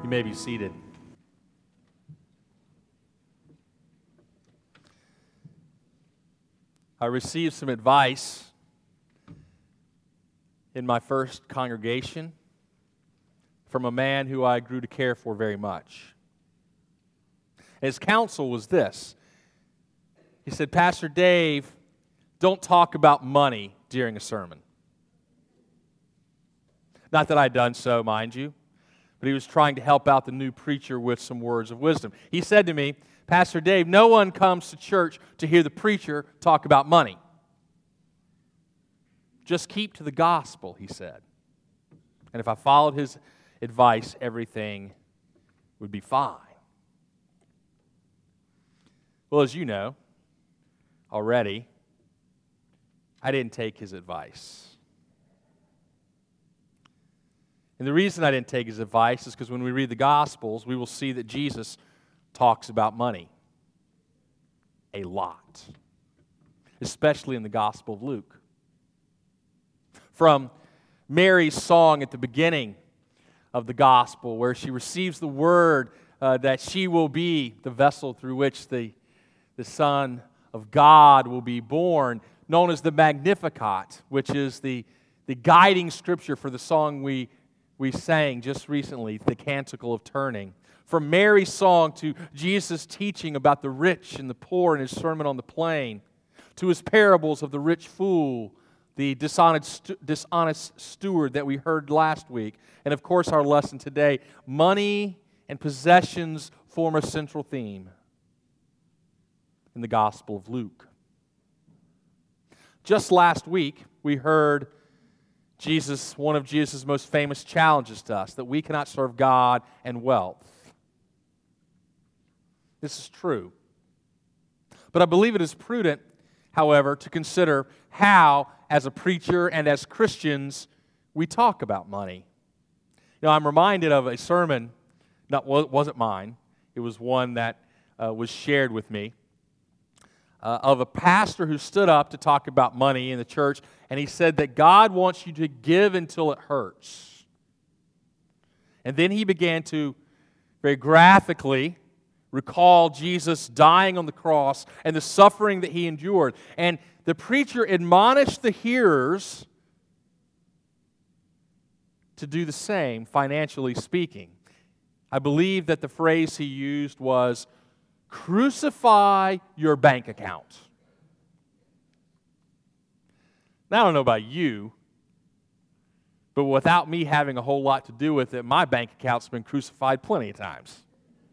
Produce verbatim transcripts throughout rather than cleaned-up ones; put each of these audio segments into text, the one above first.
You may be seated. I received some advice in my first congregation from a man who I grew to care for very much. His counsel was this. He said, Pastor Dave, don't talk about money during a sermon. Not that I'd done so, mind you, but he was trying to help out the new preacher with some words of wisdom. He said to me, Pastor Dave, no one comes to church to hear the preacher talk about money. Just keep to the gospel, he said. And if I followed his advice, everything would be fine. Well, as you know already, I didn't take his advice. And the reason I didn't take his advice is because when we read the Gospels, we will see that Jesus talks about money a lot, especially in the Gospel of Luke. From Mary's song at the beginning of the Gospel, where she receives the word uh, that she will be the vessel through which the, the Son of God will be born, known as the Magnificat, which is the, the guiding scripture for the song we we sang just recently, the Canticle of Turning. From Mary's song to Jesus' teaching about the rich and the poor in his Sermon on the Plain, to his parables of the rich fool, the dishonest, dishonest steward that we heard last week, and of course our lesson today, money and possessions form a central theme in the Gospel of Luke. Just last week, we heard Jesus, one of Jesus' most famous challenges to us, that we cannot serve God and wealth. This is true. But I believe it is prudent, however, to consider how, as a preacher and as Christians, we talk about money. You know, I'm reminded of a sermon, not wasn't mine, it was one that uh, was shared with me, Uh, of a pastor who stood up to talk about money in the church, and he said that God wants you to give until it hurts. And then he began to very graphically recall Jesus dying on the cross and the suffering that he endured. And the preacher admonished the hearers to do the same, financially speaking. I believe that the phrase he used was, crucify your bank account. Now, I don't know about you, but without me having a whole lot to do with it, my bank account's been crucified plenty of times.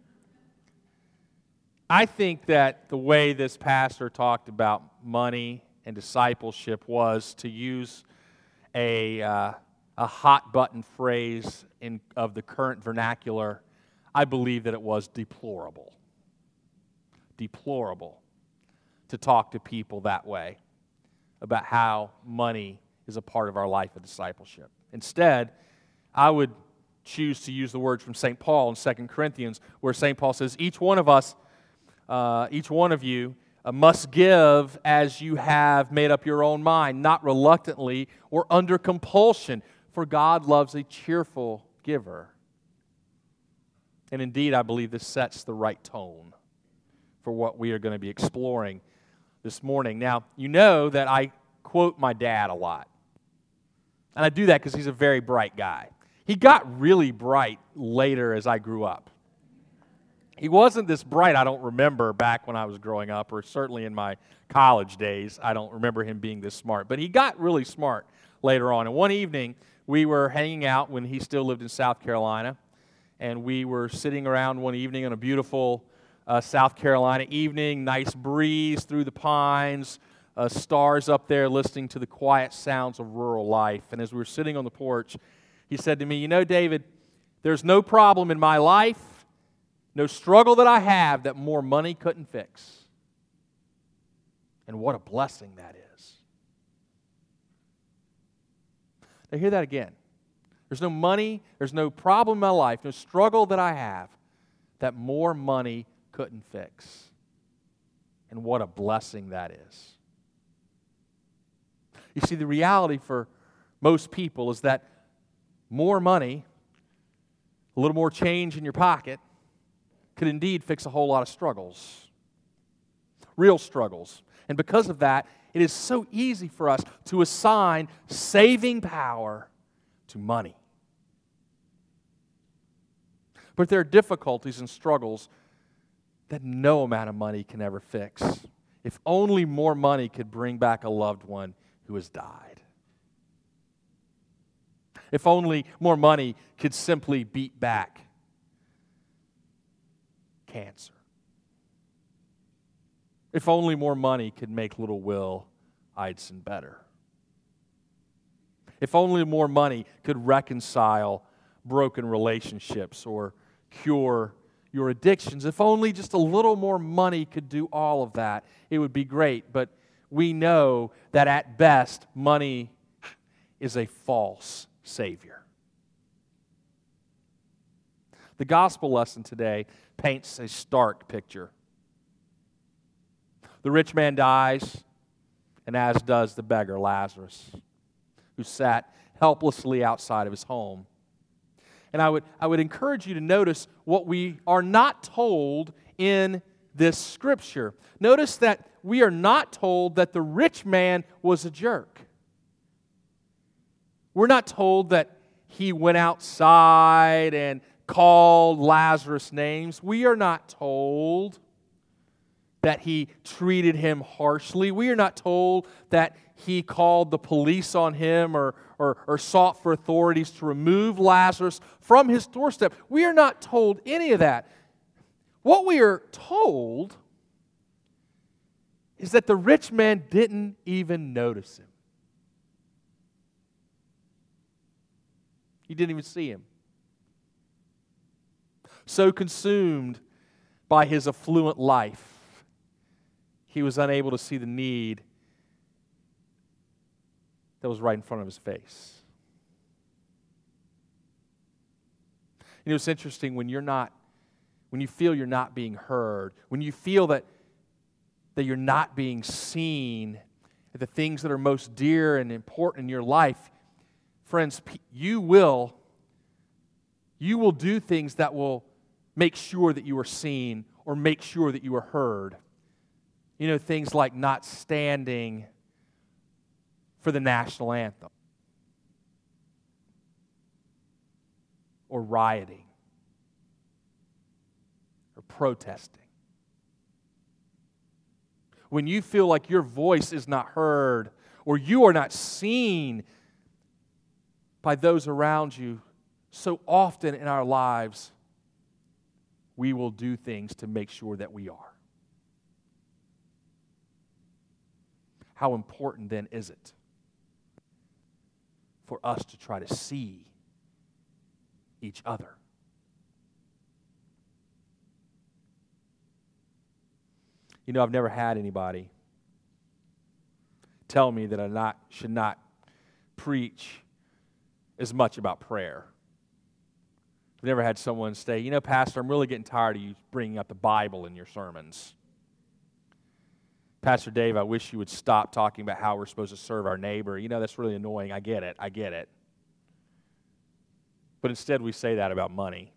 I think that the way this pastor talked about money and discipleship was to use a, uh, a hot-button phrase in, of the current vernacular. I believe that it was deplorable. Deplorable to talk to people that way about how money is a part of our life of discipleship. Instead, I would choose to use the words from Saint Paul in Second Corinthians, where Saint Paul says, each one of us, uh, each one of you uh, must give as you have made up your own mind, not reluctantly or under compulsion, for God loves a cheerful giver. And indeed, I believe this sets the right tone for what we are going to be exploring this morning. Now, you know that I quote my dad a lot. And I do that because he's a very bright guy. He got really bright later as I grew up. He wasn't this bright, I don't remember, back when I was growing up, or certainly in my college days. I don't remember him being this smart. But he got really smart later on. And one evening, we were hanging out when he still lived in South Carolina. And we were sitting around one evening on a beautiful Uh, South Carolina evening, nice breeze through the pines, uh, stars up there listening to the quiet sounds of rural life. And as we were sitting on the porch, he said to me, you know, David, there's no problem in my life, no struggle that I have that more money couldn't fix. And what a blessing that is. Now hear that again. There's no money, there's no problem in my life, no struggle that I have that more money couldn't fix. And what a blessing that is. You see, the reality for most people is that more money A little more change in your pocket could indeed fix a whole lot of struggles. Real struggles. And because of that, it is so easy for us to assign saving power to money. But there are difficulties and struggles that no amount of money can ever fix. If only more money could bring back a loved one who has died. If only more money could simply beat back cancer. If only more money could make little Will Eidson better. If only more money could reconcile broken relationships or cure your addictions. If only just a little more money could do all of that, it would be great. But we know that at best, money is a false savior. The gospel lesson today paints a stark picture. The rich man dies, and as does the beggar Lazarus, who sat helplessly outside of his home. And I would, I would encourage you to notice what we are not told in this scripture. Notice that we are not told that the rich man was a jerk. We're not told that he went outside and called Lazarus names. We are not told that he treated him harshly. We are not told that he called the police on him or, or, or sought for authorities to remove Lazarus from his doorstep. We are not told any of that. What we are told is that the rich man didn't even notice him. He didn't even see him. So consumed by his affluent life, he was unable to see the need that was right in front of his face. You know, it's interesting when you're not, when you feel you're not being heard, when you feel that, that you're not being seen, the things that are most dear and important in your life, friends, you will, you will do things that will make sure that you are seen or make sure that you are heard. You know, things like not standing for the national anthem or rioting or protesting. When you feel like your voice is not heard or you are not seen by those around you, so often in our lives, we will do things to make sure that we are. How important then is it for us to try to see each other? You know, I've never had anybody tell me that I not, should not preach as much about prayer. I've never had someone say, you know, Pastor, I'm really getting tired of you bringing up the Bible in your sermons. Pastor Dave, I wish you would stop talking about how we're supposed to serve our neighbor. You know, that's really annoying. I get it. I get it. But instead, we say that about money.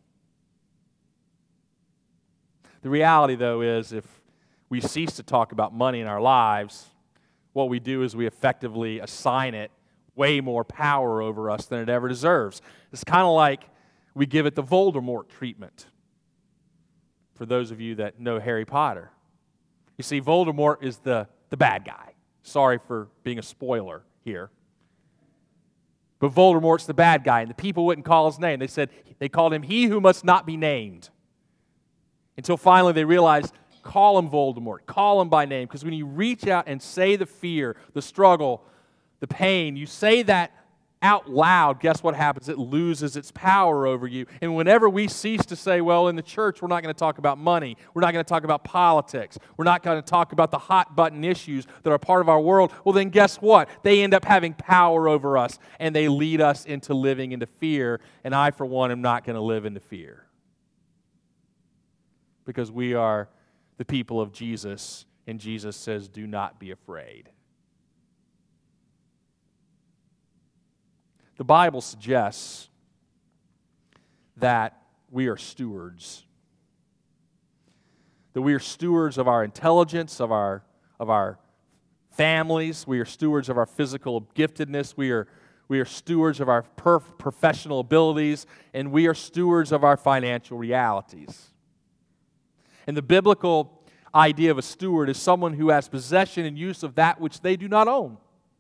The reality, though, is if we cease to talk about money in our lives, what we do is we effectively assign it way more power over us than it ever deserves. It's kind of like we give it the Voldemort treatment. For those of you that know Harry Potter. You see, Voldemort is the, the bad guy. Sorry for being a spoiler here. But Voldemort's the bad guy, and the people wouldn't call his name. They said, they called him he who must not be named. Until finally they realized, call him Voldemort. Call him by name. Because when you reach out and say the fear, the struggle, the pain, you say that out loud, guess what happens? It loses its power over you. And whenever we cease to say, well, in the church, we're not going to talk about money. We're not going to talk about politics. We're not going to talk about the hot button issues that are part of our world. Well, then guess what? They end up having power over us, and they lead us into living into fear. And I, for one, am not going to live into fear. Because we are the people of Jesus, and Jesus says, do not be afraid. The Bible suggests that we are stewards. That we are stewards of our intelligence, of our, of our families. We are stewards of our physical giftedness. We are, we are stewards of our perf- professional abilities. And we are stewards of our financial realities. And the biblical idea of a steward is someone who has possession and use of that which they do not own.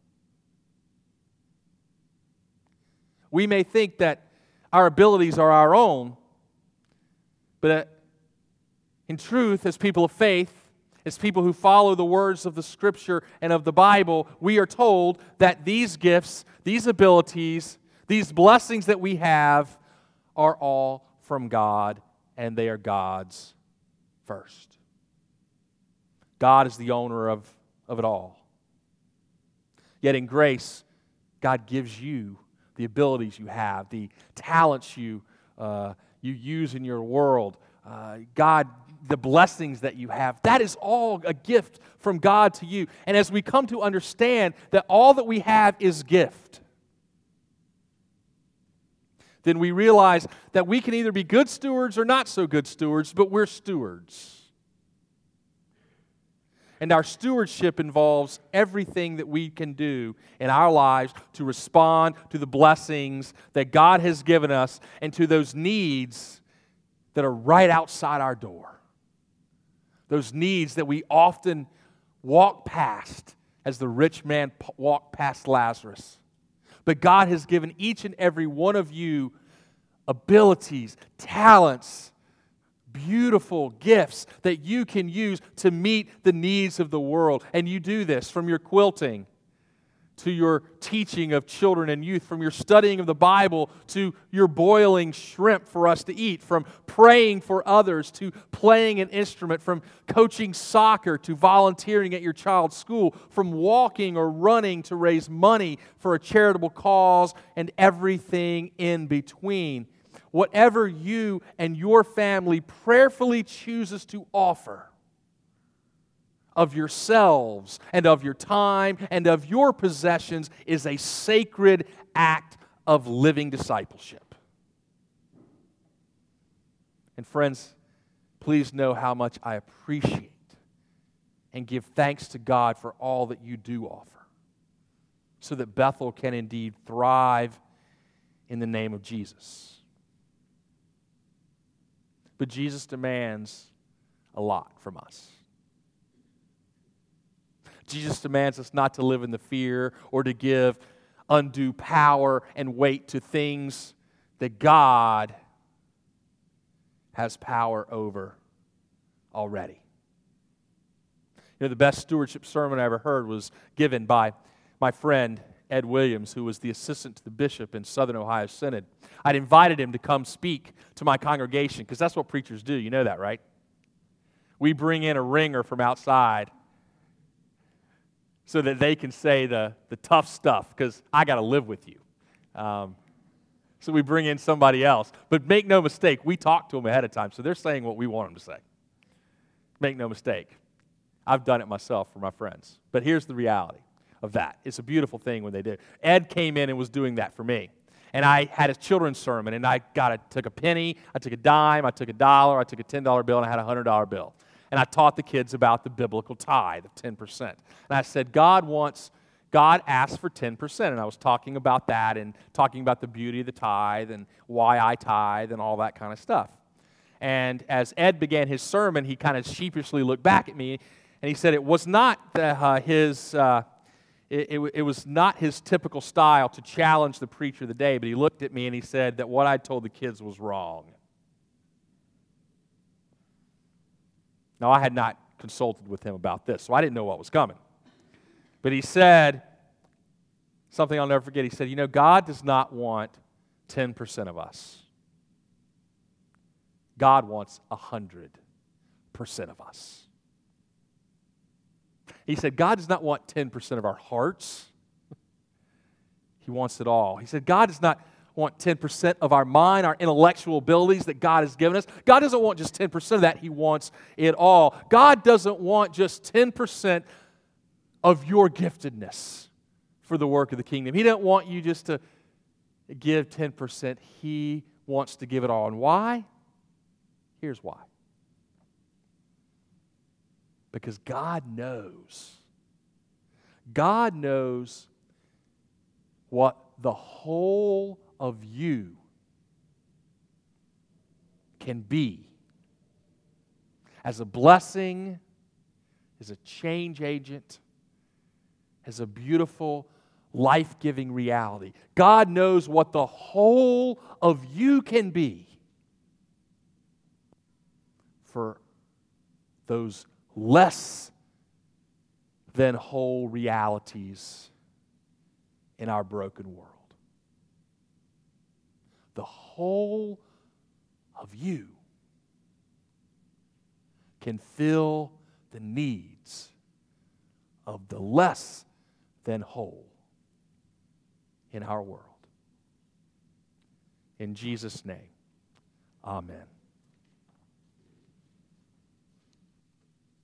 We may think that our abilities are our own, but in truth, as people of faith, as people who follow the words of the Scripture and of the Bible, we are told that these gifts, these abilities, these blessings that we have are all from God, and they are God's first. God is the owner of, of it all. Yet in grace, God gives you the abilities you have, the talents you, uh, you use in your world. Uh, God, the blessings that you have, that is all a gift from God to you. And as we come to understand that all that we have is gift, then we realize that we can either be good stewards or not so good stewards, but we're stewards. And our stewardship involves everything that we can do in our lives to respond to the blessings that God has given us and to those needs that are right outside our door. Those needs that we often walk past as the rich man walked past Lazarus. But God has given each and every one of you abilities, talents, beautiful gifts that you can use to meet the needs of the world. And you do this from your quilting to your teaching of children and youth, from your studying of the Bible to your boiling shrimp for us to eat, from praying for others to playing an instrument, from coaching soccer to volunteering at your child's school, from walking or running to raise money for a charitable cause, and everything in between. Whatever you and your family prayerfully chooses to offer of yourselves and of your time and of your possessions is a sacred act of living discipleship. And friends, please know how much I appreciate and give thanks to God for all that you do offer, so that Bethel can indeed thrive in the name of Jesus. But Jesus demands a lot from us. Jesus demands us not to live in the fear or to give undue power and weight to things that God has power over already. You know, the best stewardship sermon I ever heard was given by my friend Ed Williams, who was the assistant to the bishop in Southern Ohio Synod. I'd invited him to come speak to my congregation, because that's what preachers do. You know that, right? We bring in a ringer from outside so that they can say the, the tough stuff, because I got to live with you. Um, so we bring in somebody else. But make no mistake, we talk to them ahead of time, so they're saying what we want them to say. Make no mistake. I've done it myself for my friends. But here's the reality of that. It's a beautiful thing when they do. Ed came in and was doing that for me. And I had a children's sermon, and I got a, took a penny, I took a dime, I took a dollar, I took a ten dollar bill, and I had a one hundred dollar bill. And I taught the kids about the biblical tithe of ten percent. And I said, God wants, God asks for ten percent. And I was talking about that and talking about the beauty of the tithe and why I tithe and all that kind of stuff. And as Ed began his sermon, he kind of sheepishly looked back at me, and he said it was not the, uh, his... Uh, It, it, it was not his typical style to challenge the preacher of the day, but he looked at me and he said that what I told the kids was wrong. Now, I had not consulted with him about this, so I didn't know what was coming. But he said something I'll never forget. He said, you know, God does not want ten percent of us. God wants one hundred percent of us. He said, God does not want ten percent of our hearts. He wants it all. He said, God does not want ten percent of our mind, our intellectual abilities that God has given us. God doesn't want just ten percent of that. He wants it all. God doesn't want just ten percent of your giftedness for the work of the kingdom. He doesn't want you just to give ten percent. He wants to give it all. And why? Here's why. Because God knows. God knows what the whole of you can be as a blessing, as a change agent, as a beautiful, life-giving reality. God knows what the whole of you can be for those less than whole realities in our broken world. The whole of you can fill the needs of the less than whole in our world. In Jesus' name, amen.